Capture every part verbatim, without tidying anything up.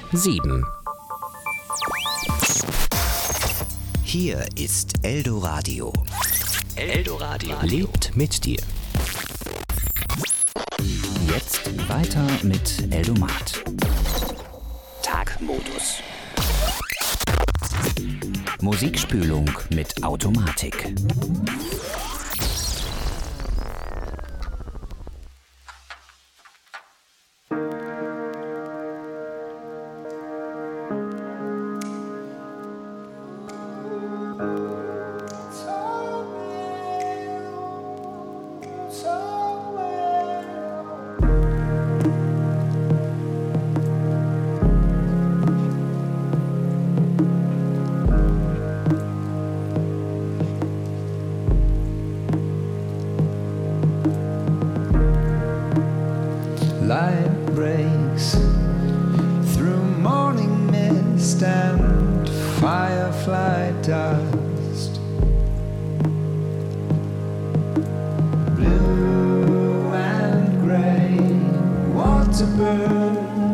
sieben. Hier ist Eldoradio. Eldoradio lebt mit dir. Jetzt weiter mit Eldomat. Tagmodus. Musikspülung mit Automatik. Light breaks through morning mist and firefly dust. Blue and grey water burn.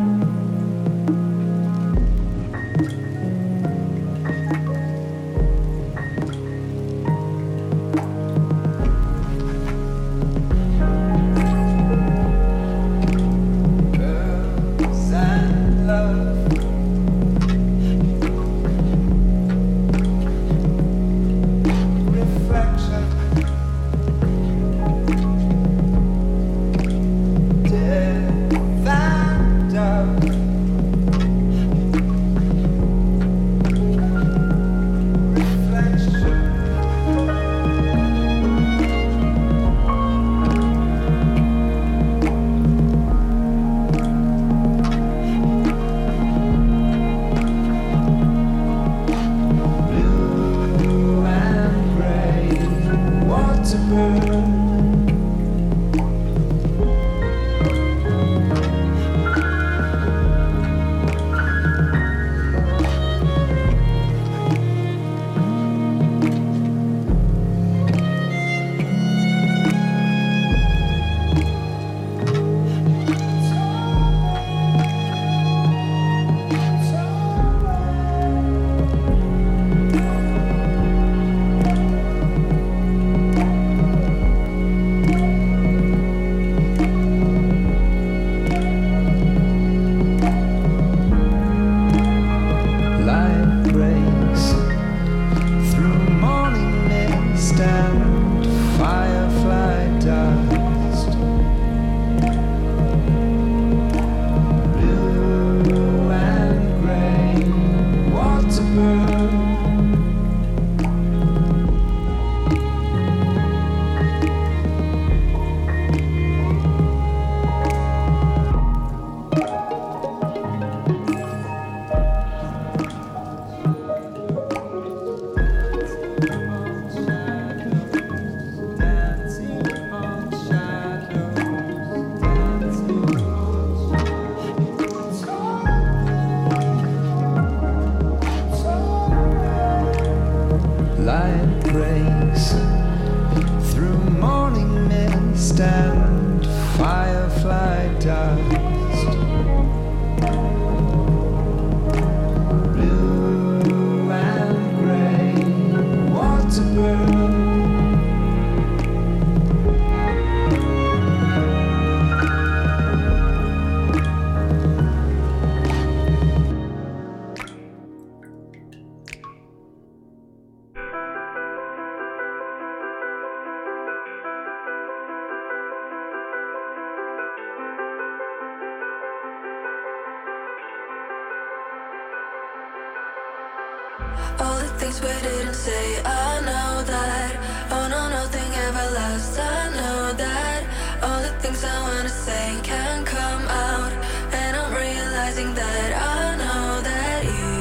All the things we didn't say, I know that. Oh no, nothing ever lasts, I know that. All the things I wanna say can't come out, and I'm realizing that I know that you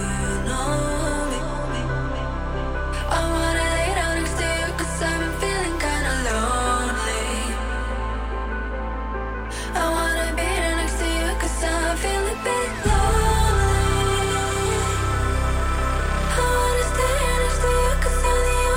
know me. I wanna lay down next to you, cause I've been feeling kinda lonely. I wanna be there next to you, cause I'm feeling a bit lonely. I wanna stay next to you, cause you're the only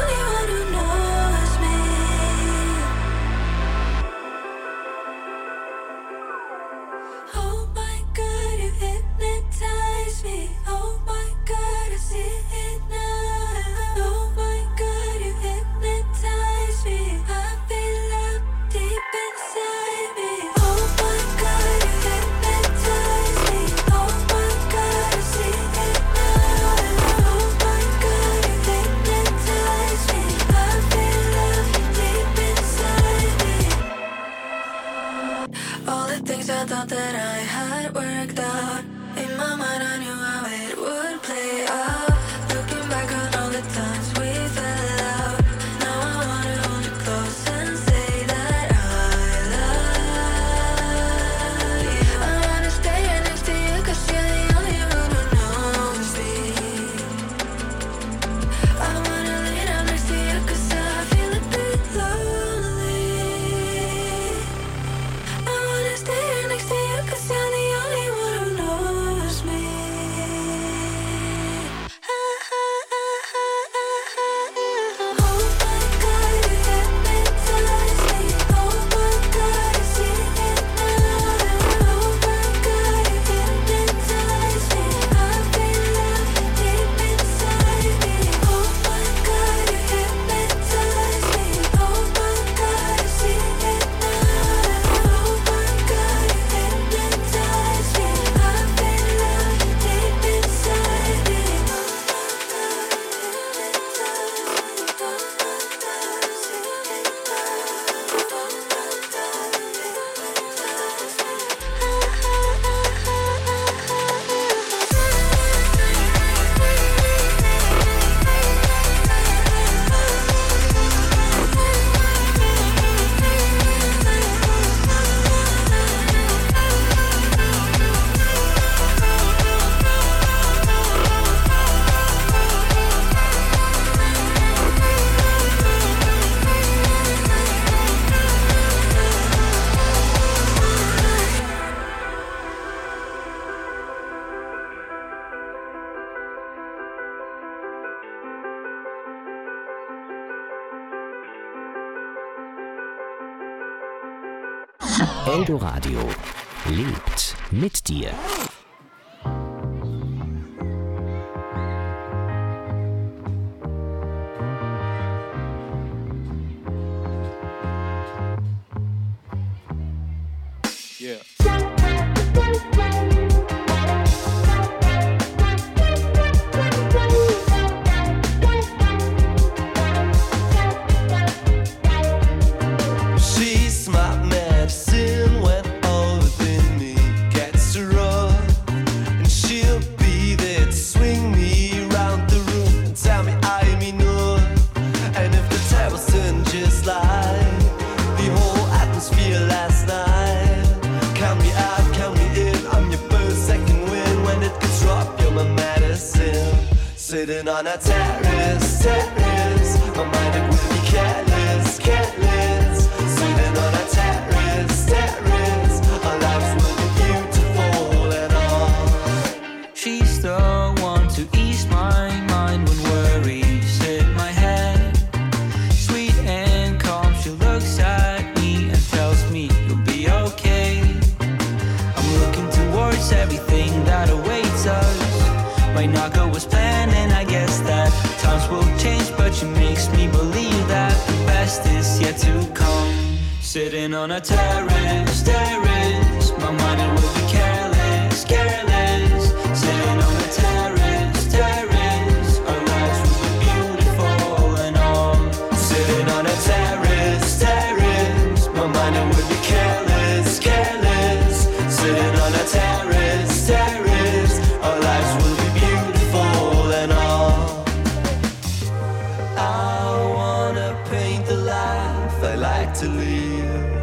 Eldoradio lebt mit dir. Yeah. She's my medicine when all within me gets to run, and she'll be there to swing me around the room and tell me I mean none. And if the tables turn just like the whole atmosphere last night, count me out, count me in, I'm your first, second win. When it gets rough, you're my medicine. Sitting on a terrace, terrace, my mind it will be careless, careless. Sitting on a terrace, terrace, our lives will be beautiful and all. She's the one to ease my mind when worries hit my head. Sweet and calm, she looks at me and tells me you'll be okay. I'm looking towards everything that awaits us. Might not go as planned, and I guess that times will change, but she makes me believe that the best is yet to come. Sitting on a terrace, terrace, my mind it will be careless, careless. Sitting on a terrace, terrace, our lives will be beautiful and all. Sitting on a terrace, terrace, my mind it will be careless, careless. Sitting on a terrace, terrace, our lives will be beautiful and all. I wanna paint the life I like to live.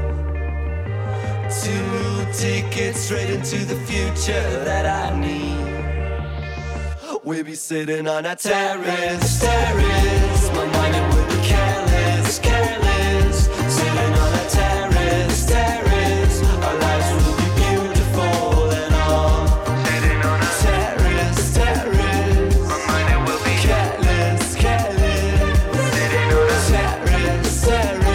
Two tickets straight into the future that I need. We'll be sitting on a terrace, terrace. My mind it will be careless, careless. Sitting on a terrace, terrace. Our lives will be beautiful and all. Sitting on a terrace, terrace. My mind it will be careless, careless. Sitting on a terrace, terrace.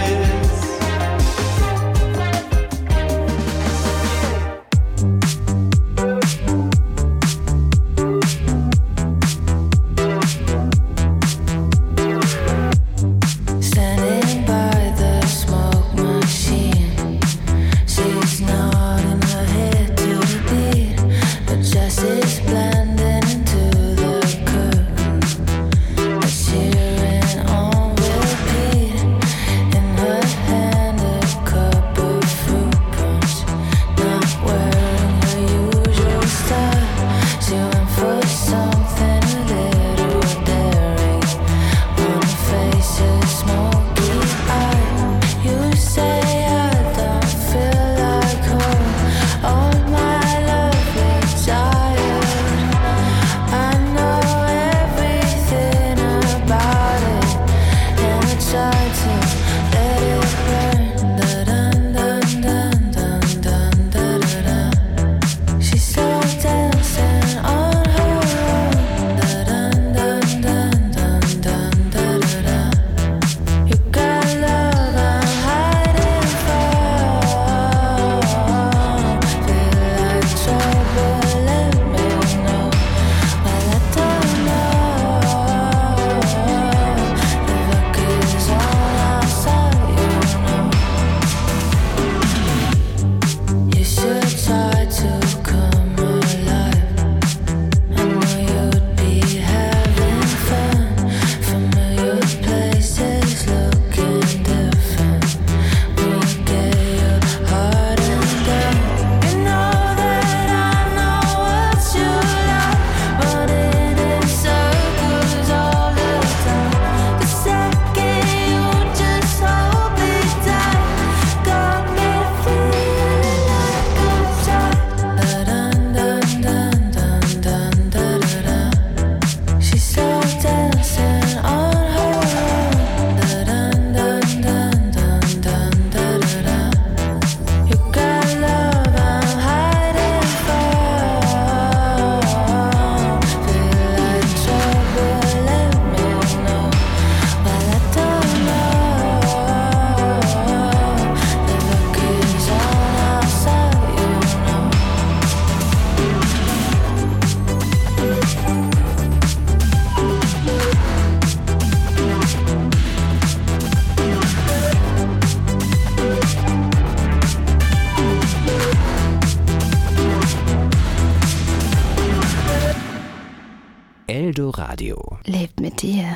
Radio. Lebt mit dir.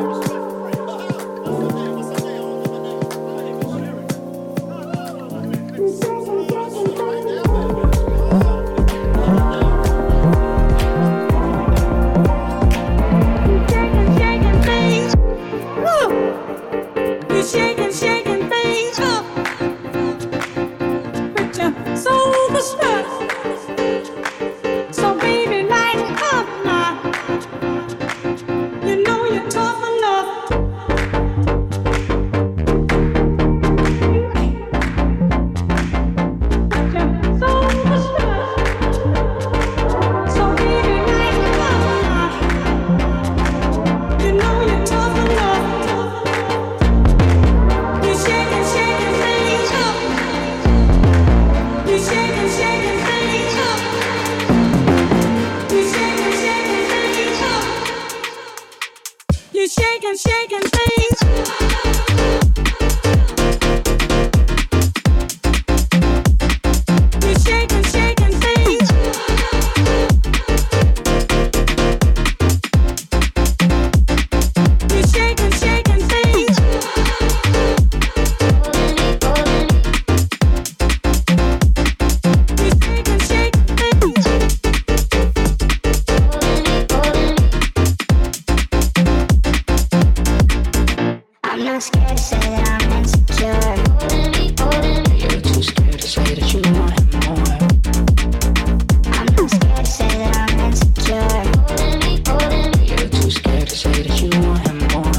Shaking, shaking things up. Put your soul for stuff. So baby, lighten up now. You know you're tough enough. Put your soul for stuff. So baby, lighten up now. You know you're tough enough. Shaking, shaking things up. You shaking, shaking things up. You shaking, shaking things up. You shaking, shaking things. You shaking, shaking things. You shaking, shaking things. I'm not scared to say that I'm insecure. You're too scared to say that you want him more. I'm not scared to say that I'm insecure. You're too scared to say that you want him more.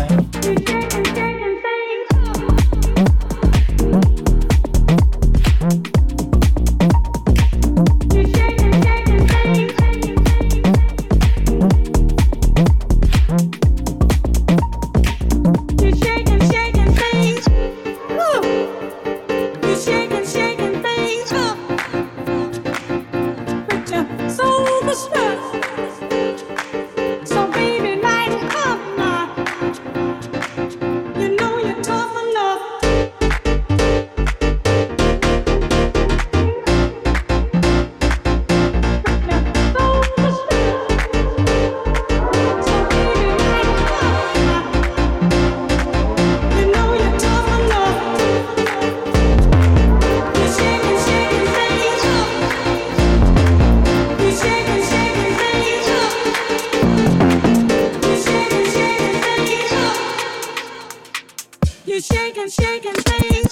You shaking, shaking things.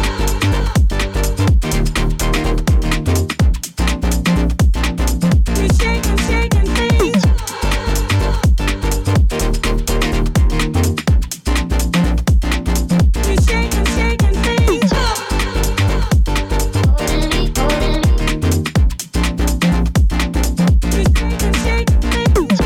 You shaking, shaking things. You shaking, shaking things. You shaking, shaking things.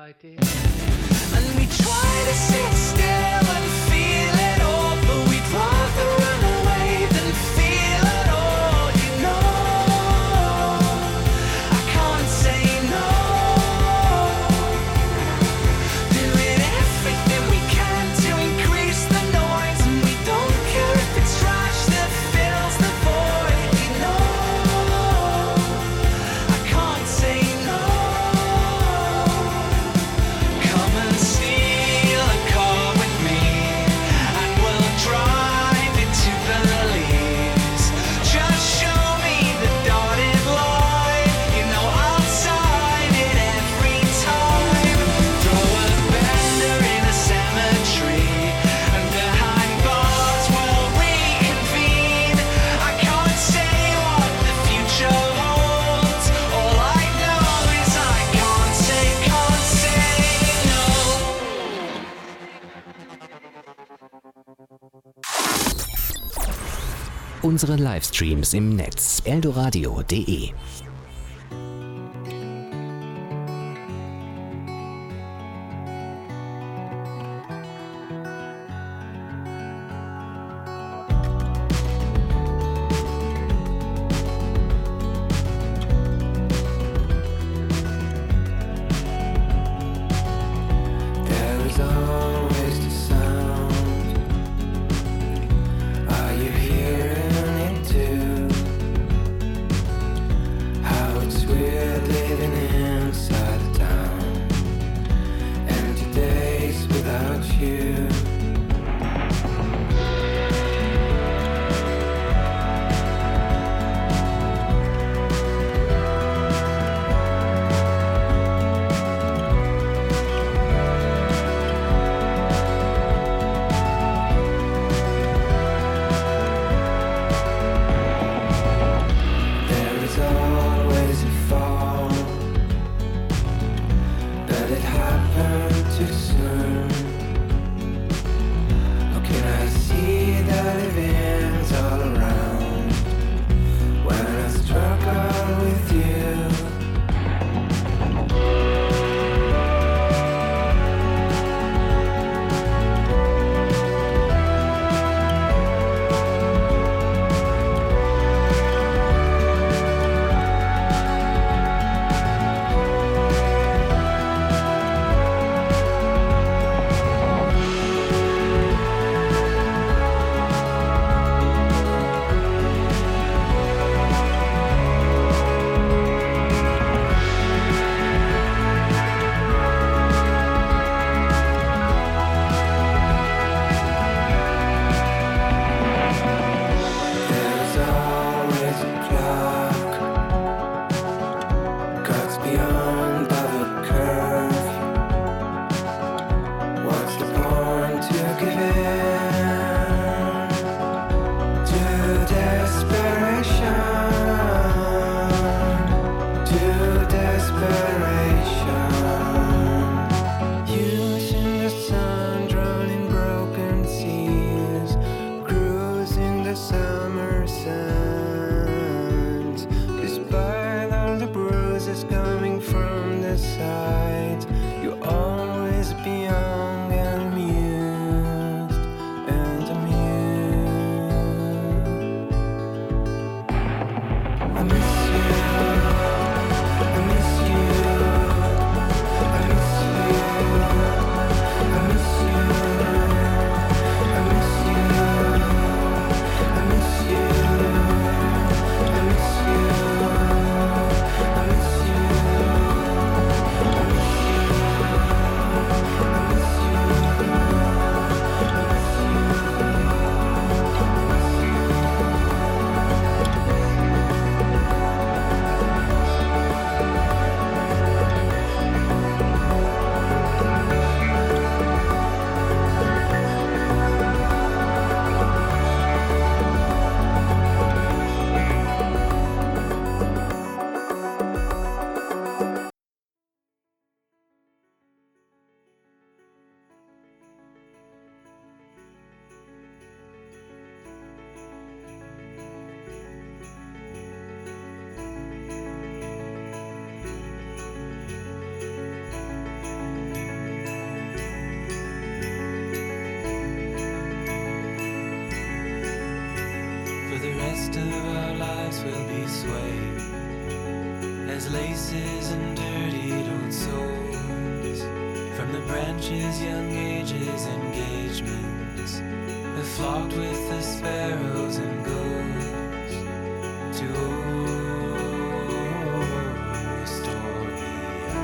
idea. And we try to sit still and feel it all, but we'd rather run away than feel it all, you know. I can't say no. Doing everything we can to increase the noise, and we don't care if it's trash that fills the void, you know. I can't say no. Come and steal a car with me, and we'll drive it to Belize. Just show me the dotted line, you know I'll sign it every time. Throw a bender in a cemetery, and behind bars we'll reconvene. I can't say what the future holds. All I know is I can't say, can't say no. Unsere Livestreams im Netz eldoradio punkt de. There is always the sound. Are you hearing it too? rest of our lives will be swayed as laces and dirtied old souls. From the branches, young ages, engagements have flocked with the sparrows and gulls to Astoria.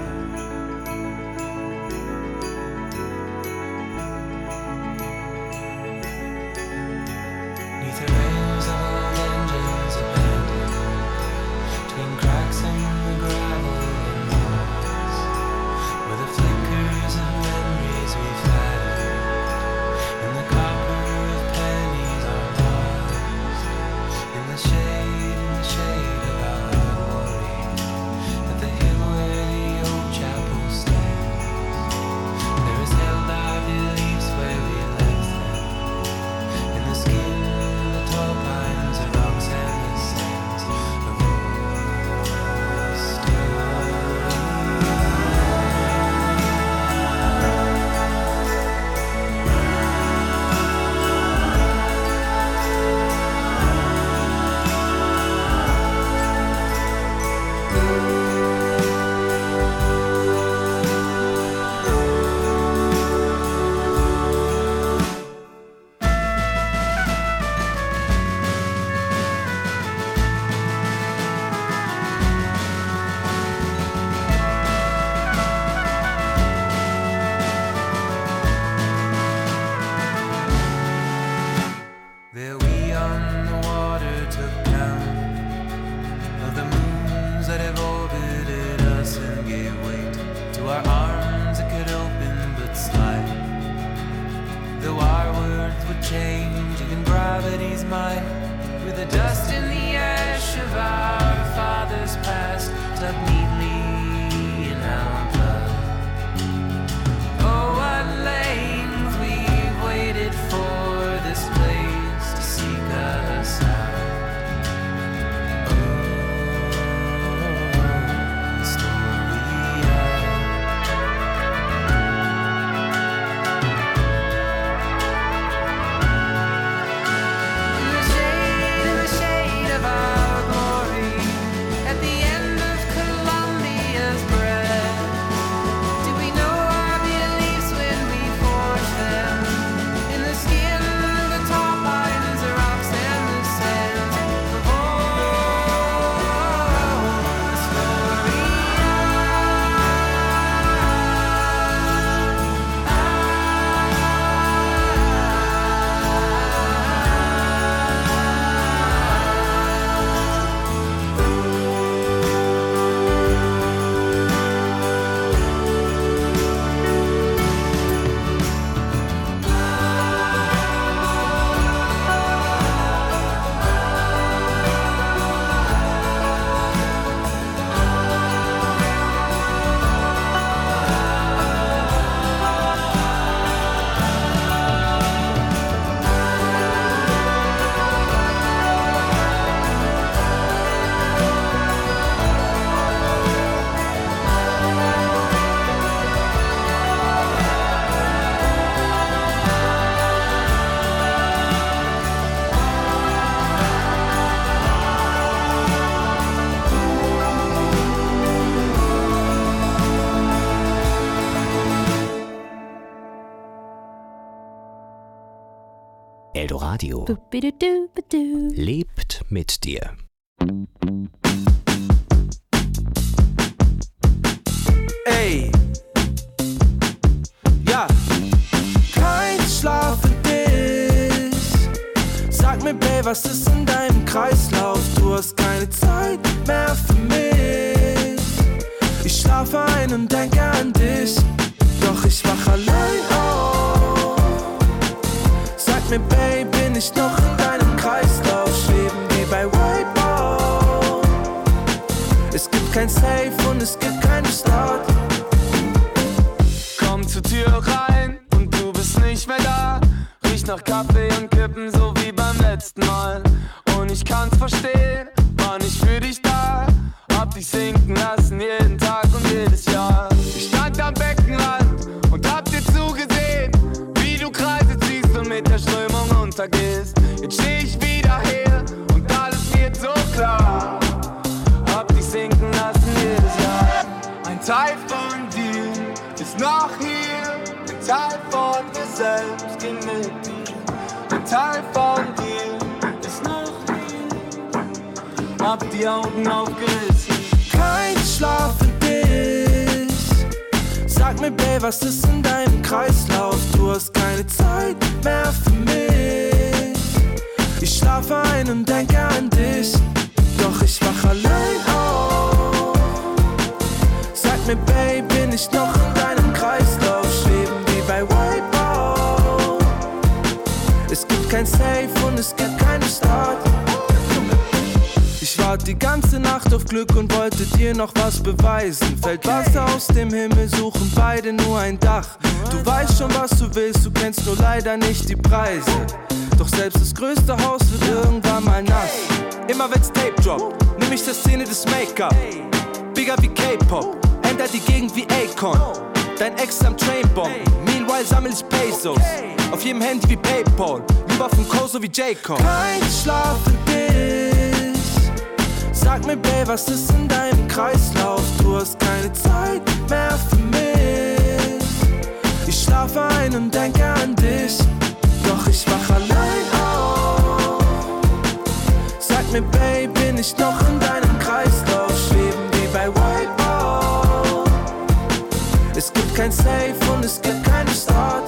Neath the rails of old engines abandoned, between cracks in the gravel and walls, where the flickers of memories we flattered, and the copper of pennies are lost. In the shade, in the shade of our glory, at the hill where the old chapel stands, there is held our beliefs where we left them. In the skin, the tall pines, the rocks and the sands of there we on the water took count of the moons that have orbited us and gave weight to our arms that could open but slide. Though our words would change, even gravity's might, with the dust and the ash of our fathers past tucked neatly in our blood. Oh, what lanes we've waited for this place to seek us out. Oh, Astoria. In the shade, in the shade of our glory, at the end of Columbia's breath, do we know our beliefs when we forge them? In the skin, the tall pines, the rocks and the sands of Eldoradio Boop-a-doo-ba-doo. lebt mit dir. Ey, ja, kein Schlaf für dich. Sag mir, Babe, was ist in deinem Kreislauf? Du hast keine Zeit mehr für mich. Ich schlafe ein und denke an dich, doch ich wach allein auf. Sag mir, Babe, bin ich noch in deinem Kreislauf? Schweben wie bei Wipeout. Es gibt kein Safe und es gibt keinen Start. Komm zur Tür rein und du bist nicht mehr da. Riecht nach Kaffee und Kippen, so wie beim letzten Mal. Und ich kann's verstehen, war nicht für dich da. Hab dich sinken lassen jeden Tag und jedes Jahr. Ich stand am Beckenrand und hab dir zugesehen, wie du Kreise ziehst und mit der Strömung untergehst. Jetzt steh ich wieder hier und alles Teil von dir ist noch hier. Hab die Augen aufgerissen. Kein Schlaf für dich. Sag mir, Babe, was ist in deinem Kreislauf? Du hast keine Zeit mehr für mich. Ich schlafe ein und denke an dich, doch ich wach allein auf. Sag mir, Babe, bin ich noch in deinem Kreislauf? Schweben wie bei Wipeout. Es gibt kein Safe und es gibt keine Start. Ich warte die ganze Nacht auf Glück und wollte dir noch was beweisen. Fällt Wasser aus dem Himmel, suchen beide nur ein Dach. Du weißt schon, was du willst, du kennst nur leider nicht die Preise. Doch selbst das größte Haus wird irgendwann mal nass. Immer wenn's Tape droppt, nimm ich der Szene des Make-up. Bigger wie K-Pop, änder die Gegend wie Akon. Dein Ex am Trainbomb, meanwhile sammel ich Pesos. Auf jedem Handy wie Paypal, lieber vom Koso wie J-Cole. Kein Schlaf für dich. Sag mir, Babe, was ist in deinem Kreislauf? Du hast keine Zeit mehr für mich. Ich schlafe ein und denke an dich, doch ich wach allein auf. Sag mir, Babe, bin ich noch in deinem Kreislauf? Schweben wie bei Wipeout. Es gibt kein Safe und es gibt keine Start.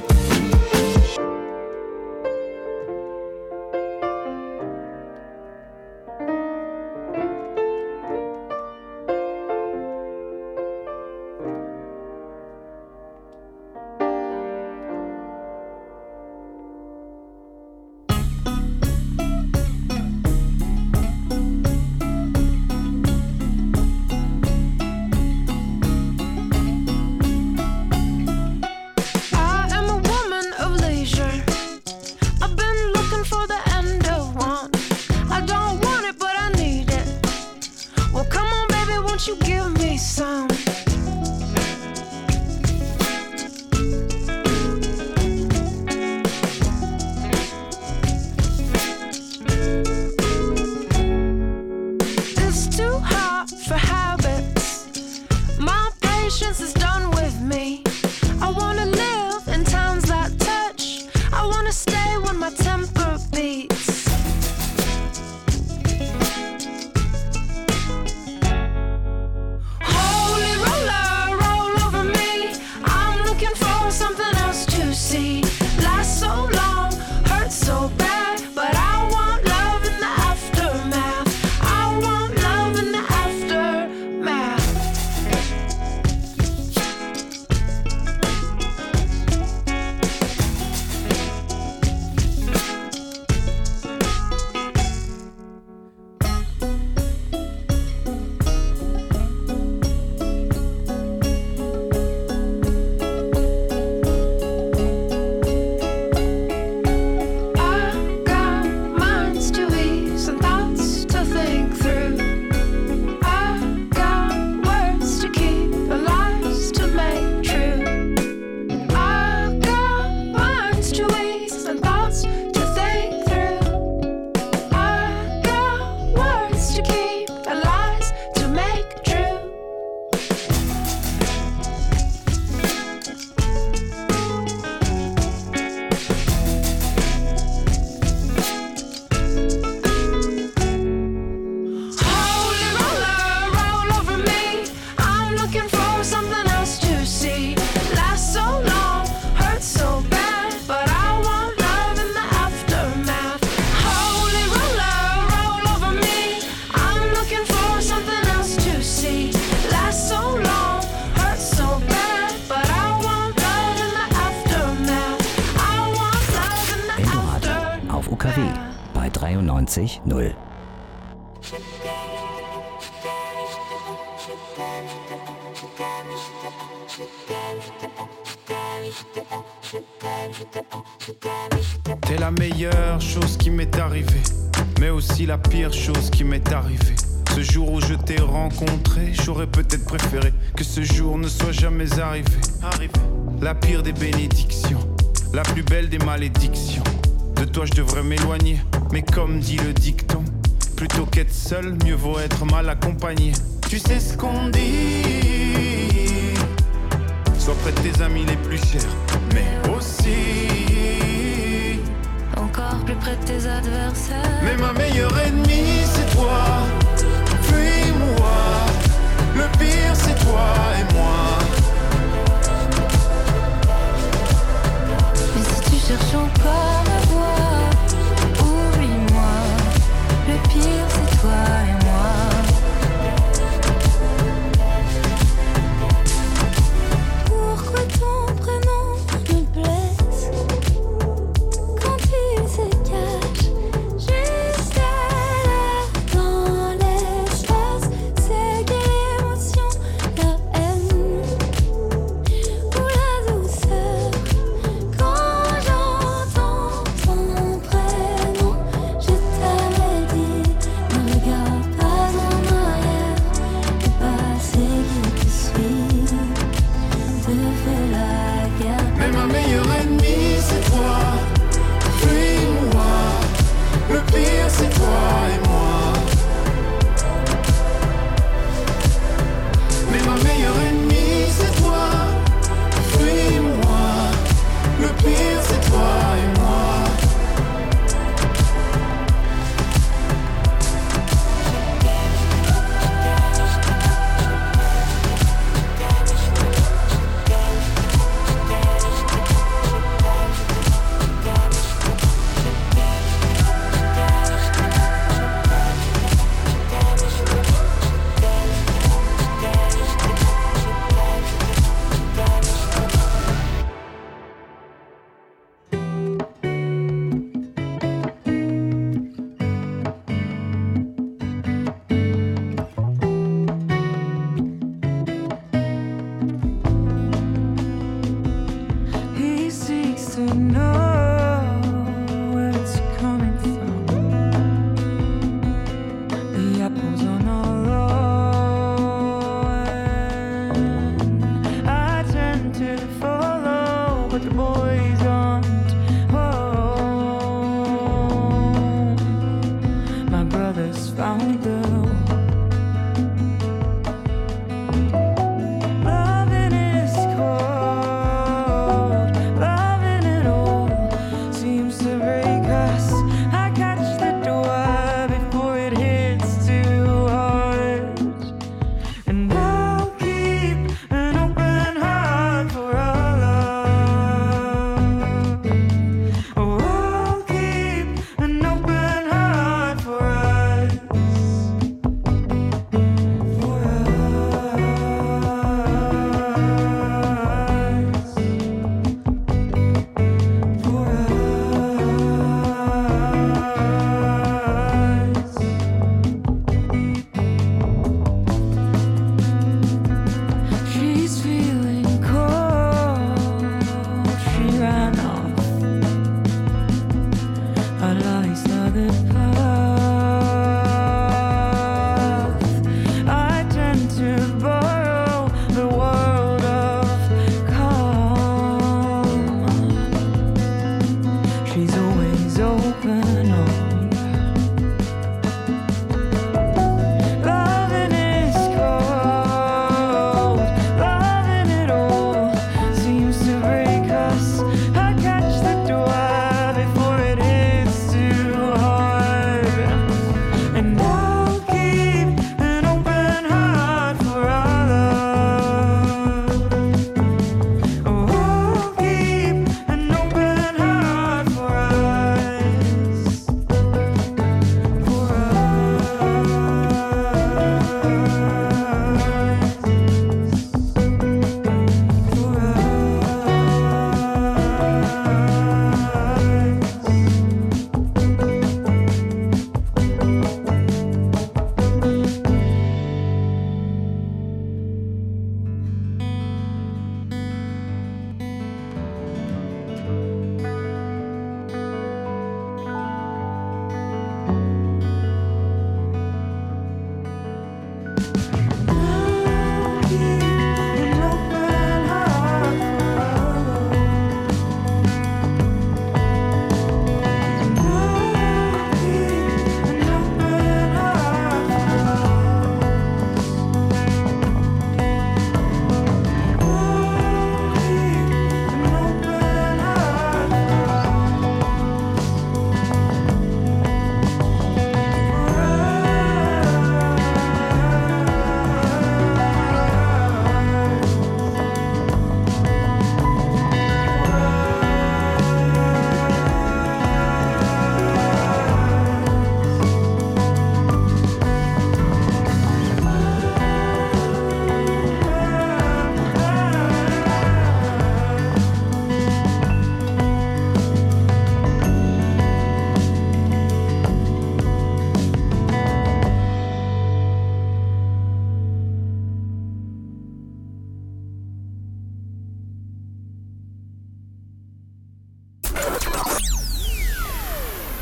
dreiundneunzig null. T'es la meilleure chose qui m'est arrivée, mais aussi la pire chose qui m'est arrivée. Ce jour où je t'ai rencontré, j'aurais peut-être préféré que ce jour ne soit jamais arrivé. Arrivé. La pire des bénédictions, la plus belle des malédictions. De toi je devrais m'éloigner, mais comme dit le dicton, plutôt qu'être seul, mieux vaut être mal accompagné. Tu sais ce qu'on dit, sois près de tes amis les plus chers, mais aussi encore plus près de tes adversaires. Mais ma meilleure ennemie c'est toi. Fuis-moi. Le pire c'est toi et moi. Mais si tu cherches encore à voir, oublie-moi. Le pire c'est toi et moi. Pourquoi ton prénom me blesse quand il se cache juste là dans l'espace? C'est quelle émotion, la haine ou la douceur quand j'entends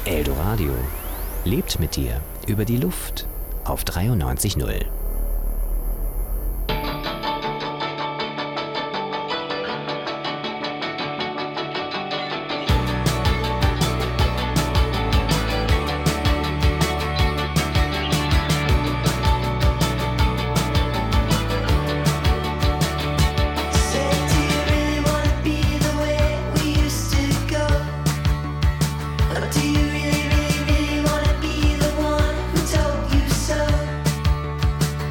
Eldoradio lebt mit dir über die Luft auf dreiundneunzig Komma null. Do you really, really, really wanna be the one who told you so?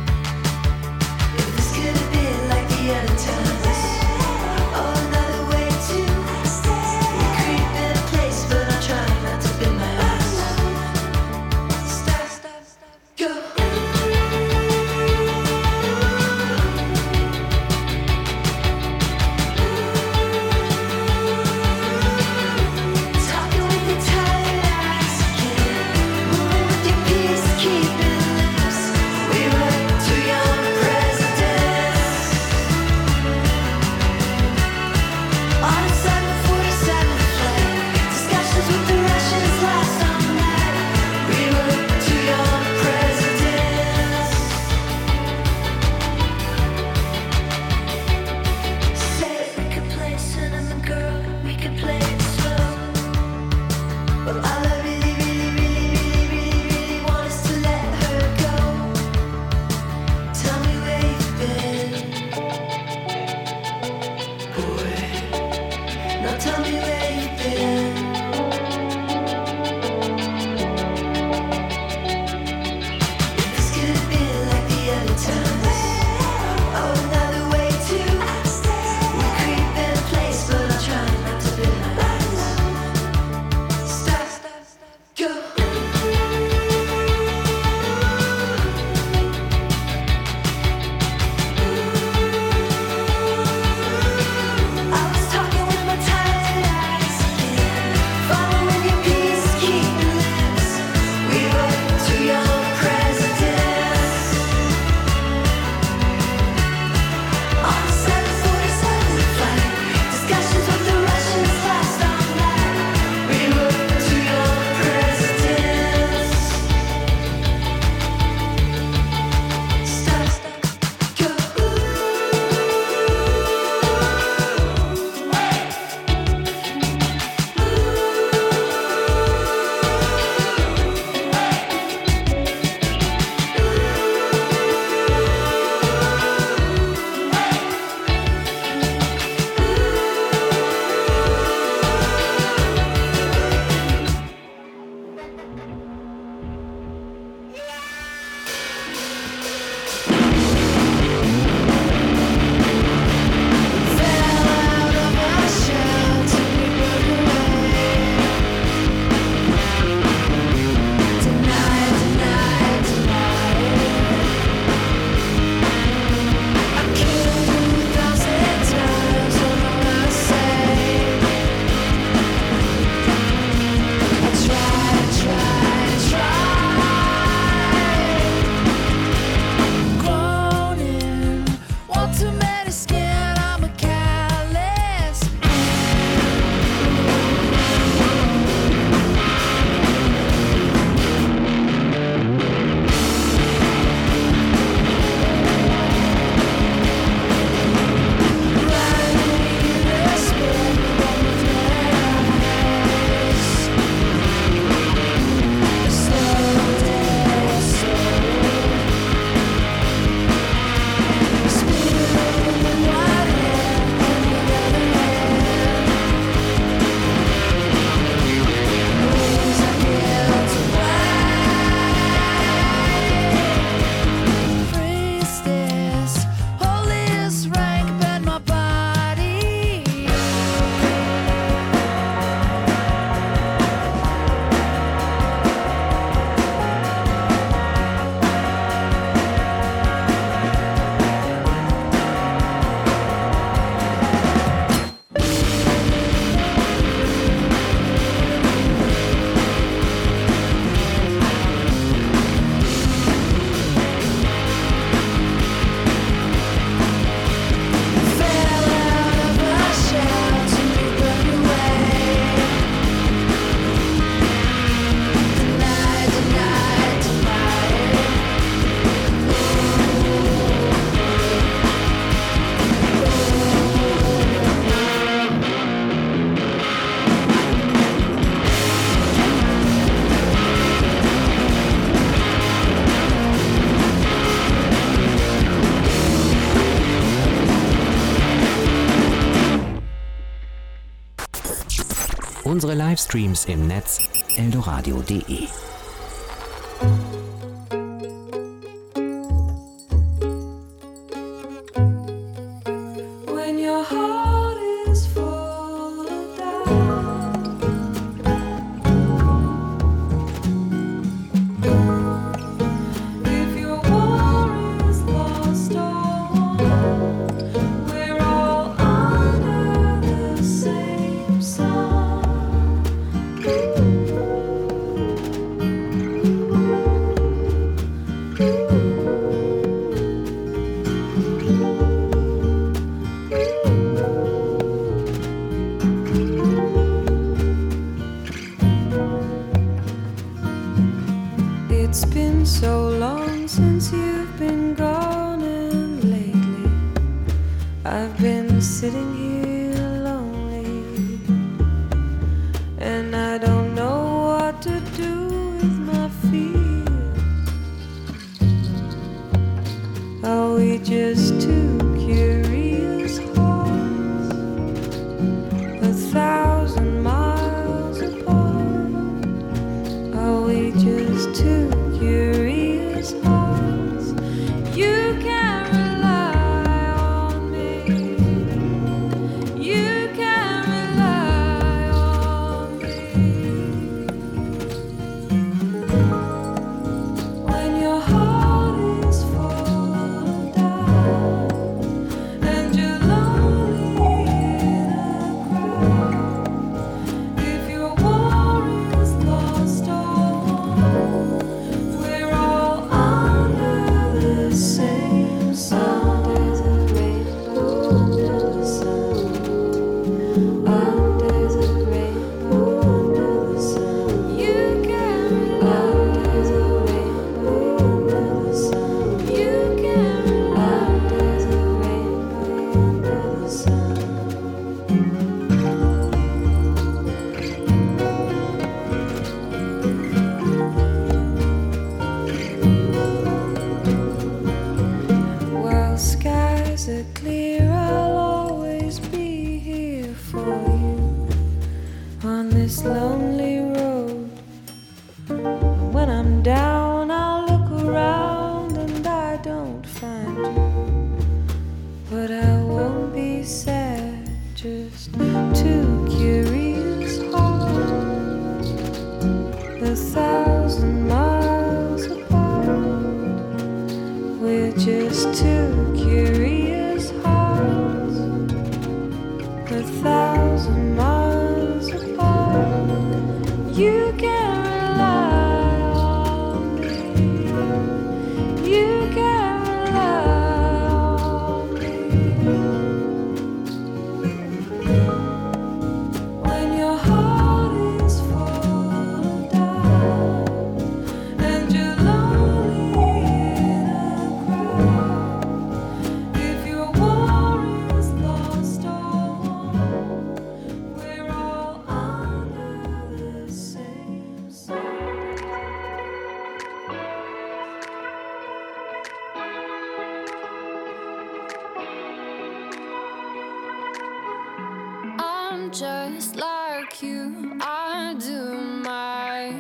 Unsere Livestreams im Netz eldoradio punkt de. When your heart is full of doubt, if your war is lost or won, we're all under the same sun. It's been so long since you've been gone, and lately I've been sitting here lonely, and I don't know what to do with my fears. Are we just two curious hearts, a thousand miles apart? Are we just two curious hearts? You can rely on me. You can rely on me. When your heart is full of doubt and you're lonely in a crowd, if your war is lost or won, we're all under the same sun. Under the rainbow, under the sun. Under the rainbow, under the sun. You can under the rainbow, under the sun. You can under the rainbow, under the sun. While skies are clear, I'll always be here for you on this lonely road. And when I'm down, I'll look around and I don't find you, but I won't be sad, just two curious hearts, a thousand miles apart. We're just two curious hearts, a thousand miles apart. You can rely on me. You can rely on me. When your heart is full of doubt and you're lonely in a crowd, if your war is lost or won, we're all under the same sun. I'm just like you, I do my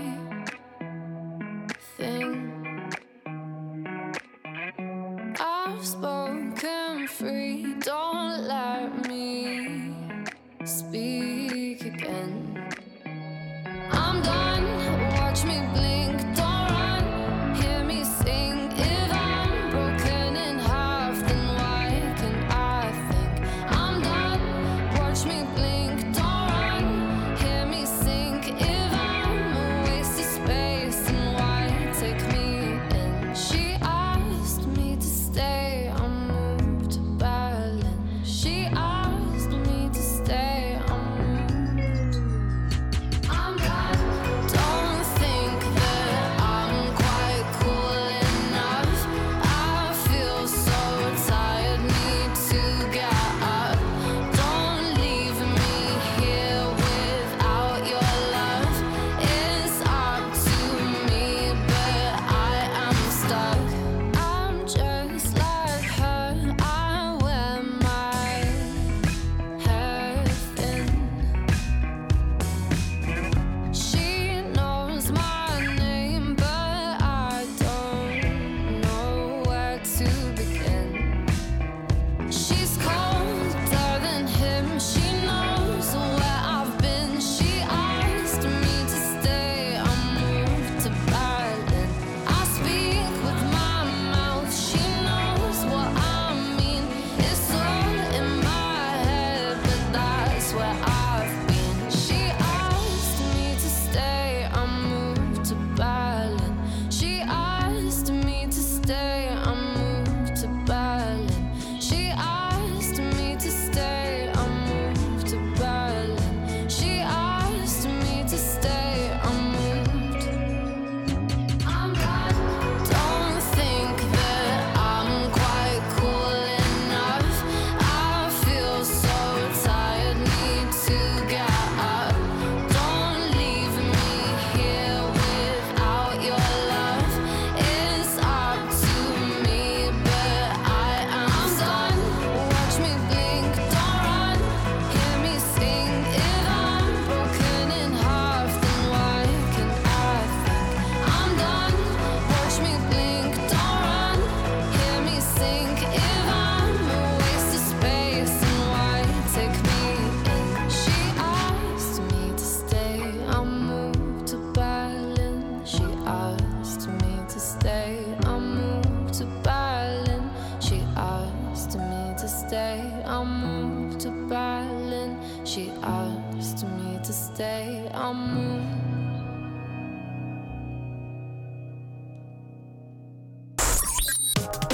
thing. I've spoken free, don't let me speak again. I'm done, watch me blink, don't run, hear me sing. If I'm broken in half, then why can I think? I'm done, watch me blink, don't run, hear me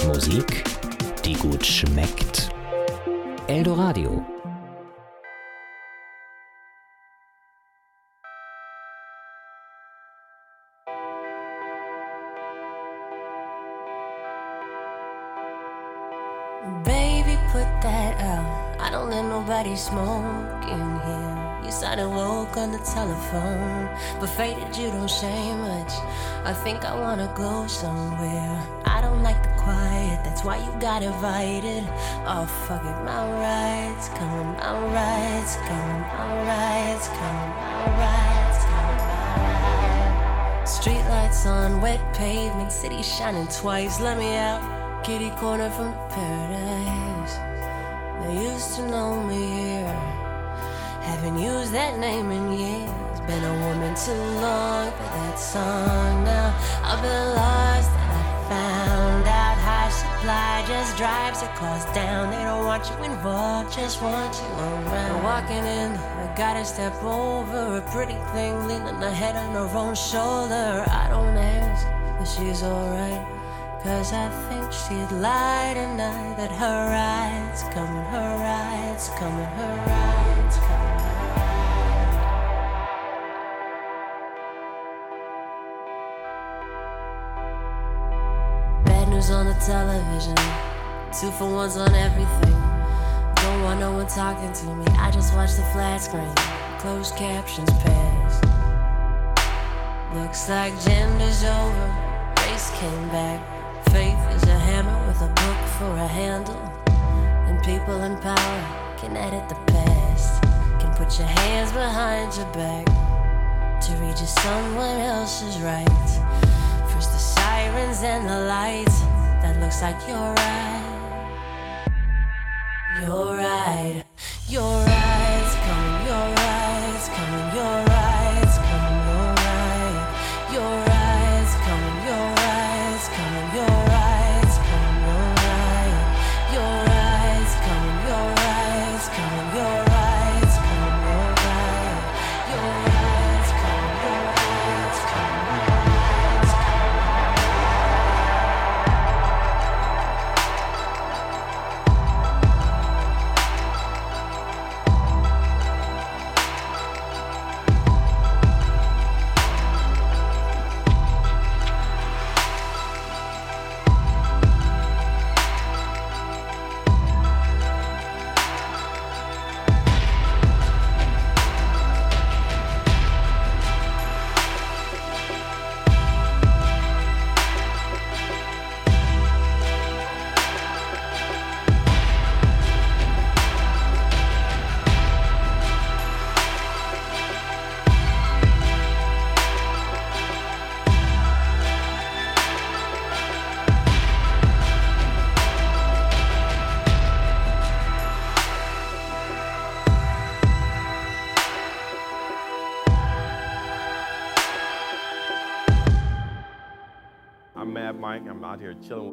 Musik, die gut schmeckt. Eldoradio. Baby, put that out. I don't let nobody smoke in here. You sounded woke on the telephone, but faded you don't say much. I think I wanna go somewhere. I don't like the quiet, that's why you got invited. Oh fuck it, my ride's coming, my ride's coming, my ride's coming, my ride's coming, my ride. Street lights on, wet pavement, city shining twice. Let me out, kitty corner from the paradise. They used to know me here. Haven't used that name in years. Been a woman too long for that song now. I've been lost and I found out high supply just drives the cost down. They don't want you involved, just want you around. Walking in, I gotta step over a pretty thing leaning her head on her own shoulder. I don't ask, but she's alright. Cause I think she'd lie tonight that her ride's coming, her ride's coming, her ride's coming. Bad news on the television, two for ones on everything. Don't want no one talking to me, I just watch the flat screen, closed captions pass. Looks like gender's over, race came back. Faith is a hammer with a book for a handle. And people in power can edit the past, can put your hands behind your back to read you someone else's rights. First the sirens and the lights. That looks like you're right. You're right. Your ride's coming, your ride's coming, your ride's coming, your right. Your ride's coming, your ride's coming, your ride's coming, your right. Your ride's coming, your ride's coming, your ride's coming, your right. Your ride's coming, your ride's coming, your ride's I'm Mad Mike. I'm out here chilling.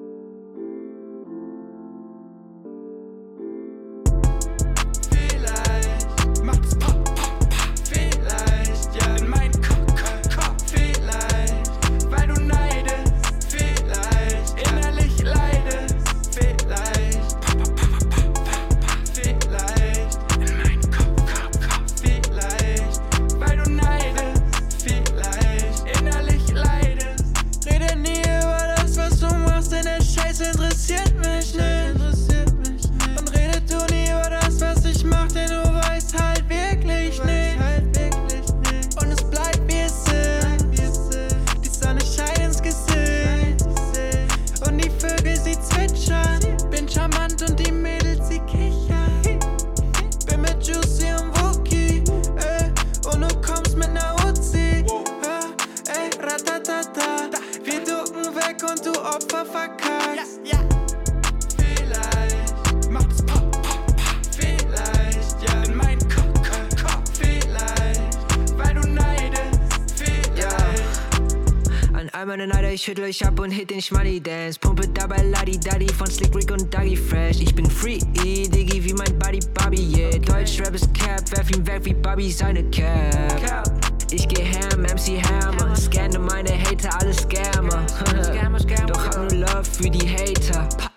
Vielleicht macht's pop, pop, pop. Vielleicht, ja, in mein Kopf, Kopf, Kopf. Vielleicht, weil du neidest. Vielleicht, innerlich leidest. Vielleicht, pop, pop, pop, pop, pop, pop. Vielleicht, in mein Kopf, Kopf, Kopf. Vielleicht, weil du neidest. Vielleicht, innerlich leidest. Rede nie über das, was du machst, denn der Scheiß interessiert mich nicht. Und rede du nie über das, was ich mach, denn du weißt halt wirklich nicht. Und es bleibt wie es ist. Die Sonne scheint ins Gesicht. Und die Vögel, sie zwitschern. Bin charmant und die Mädels, sie kichern. Bin mit Juicy und Wookie, äh, und du kommst mit ner Uzi. Äh, ey, ratatata. Wir ducken weg und du Opfer verkackst. Vielleicht macht's pop, pop, pop. Vielleicht, ja, in mein Kopf, Kopf, Kopf. Vielleicht, weil du neidest. Vielleicht. An all meine Neider, ich schüttel euch ab und hit den Schmoney-Dance. Pumpe dabei Ladi-Dadi von Slick Rick und Dougie Fresh. Ich bin free, Diggi, wie mein Buddy Bobby, yeah. Deutschrap ist Cap, werf ihn weg wie Bobby seine Cap. Ich geh ham, M C Hammer. Scanne meine Hater, alle Scammer. Doch hab nur Love für die Hater.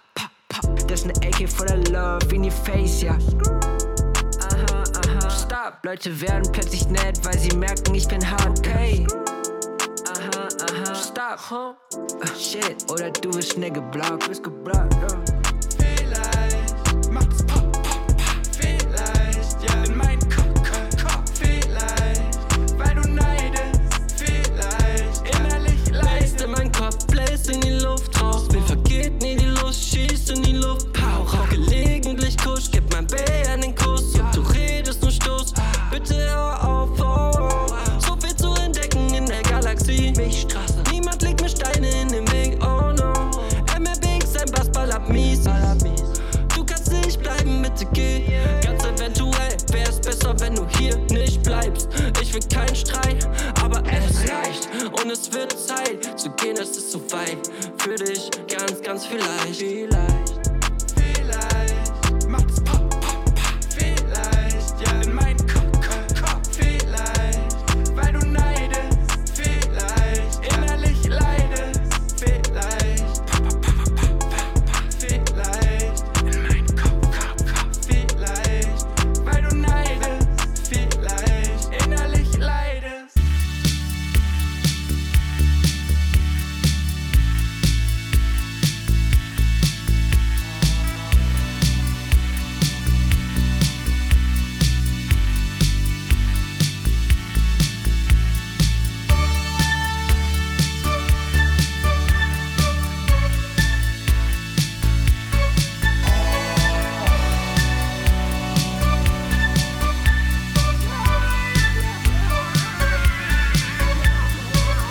Face, ja. Aha, aha. Stop, Leute werden plötzlich nett, weil sie merken, ich bin hart, okay. Aha, aha. Stop, huh? Uh, shit, oder du wirst schnell geblockt, wirst geblockt, ja. Vielleicht macht's pop, pop, pop. Vielleicht, ja, in mein Kopf, Kopf, Kopf. Vielleicht, weil du neidest. Vielleicht, innerlich leidest. In mein Kopf, bläst in die Luft raus. Mir vergeht nie die Lust, schießt in die Luft. Pow, rauch gelegentlich Kusch, gib mein B an den Kuss. Und du redest nur Stoß, bitte hör auf, oh, oh. So viel zu entdecken in der Galaxie. Milchstraße, niemand legt mir Steine in den Weg, oh no. M R B X, ein Bassball ab mies. Du kannst nicht bleiben, bitte geh. Ganz eventuell wär's besser, wenn du hier nicht bleibst. Ich will keinen Streit, aber es reicht. Und es wird Zeit zu gehen, es ist so weit. Für dich ganz, ganz vielleicht.